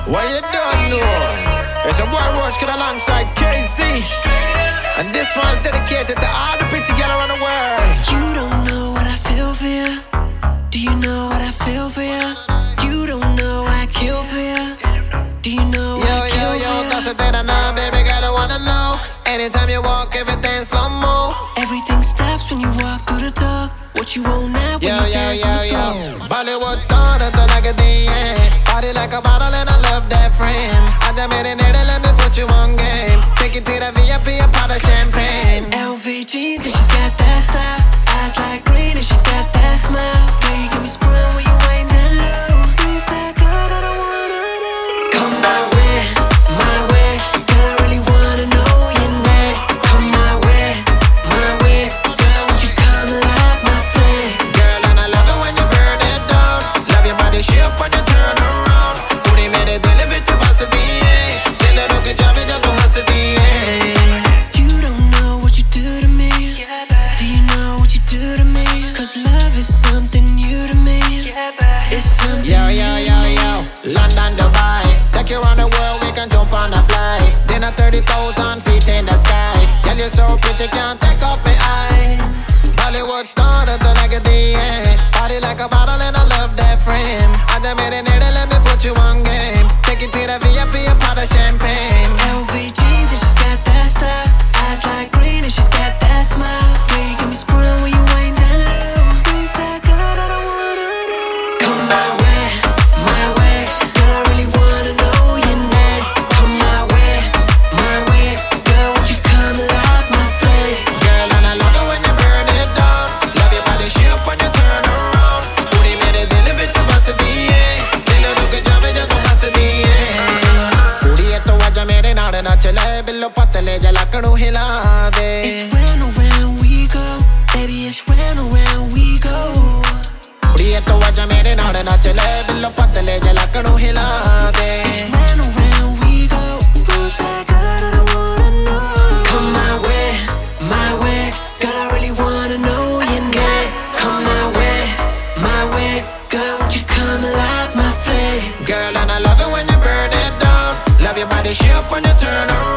What you don't know? It's a boy Roach Kid alongside KZ, and this one's dedicated to all the pretty girls around the world. You don't know what I feel for you. Do you know what I feel for you? You don't know I kill for you. Do you know I kill for you? That's the thing I know, baby girl, I wanna know. Anytime you walk, everything slow-mo. Everything stops when you walk through the door. What you want now when you dance on the floor? Bollywood started to like a DA. Party like a bottle and I love that frame. I just made it, let me put you on game. Take it to the VIP, a pot of champagne. LV jeans and she's got that style. Eyes like green and she's got that smile. Girl, you give me sprung when you ain't that low. Who's that girl that I wanna know? Come my way, my way. Girl, I really wanna know your name. Come my way, my way. Girl, won't you come and light my flame? Girl, and I love it when you burn it down. Love your body shape when you turn around. Put him in it, deliver to Varsity. Tell her que ya venga tu Varsity. You don't know what you do to me. Do you know what you do to me? Cause love is something new to me. It's something Yo, London, Dubai. Take you around the world, we can jump on a flight. Dinner 30,000 feet in the sky. Girl, you're so pretty, can't take off my eyes. Bollywood started to like a DA. Party like a bottle and I love that frame. I just made it, let me put you on game. Take it to the VIP, a pot of champagne. LV jeans and she's got that style. Eyes like green and she's got that smile. Girl, you give me sprung when you ain't that low. Who's that girl that I wanna know? Come my way, my way. Girl, I really wanna know your name. Come my way, my way. Girl, won't you come and light my flame? Girl, and I love it when you burn it down. Love your body shape when you turn around. Put him in it, deliver to Varsity. Tell her que ya venga tu Varsity. कुड़ी तो आजा मेरे नाल ना चले बिल्लो पतले जला कड़ू हिला दे. It's round and round we go. Baby, it's round and round we go. कुड़ी तो आजा मेरे नाल ना चले बिल्लो पतले जला कड़ू हिला दे. It's round and round we go. Who's that girl that I wanna know? Come my way, my way. Girl, I really wanna know your name. Come my way, my way. Girl, won't you come and light my flame? Girl, and I love it when you burn it down. Love your body shape when you turn around.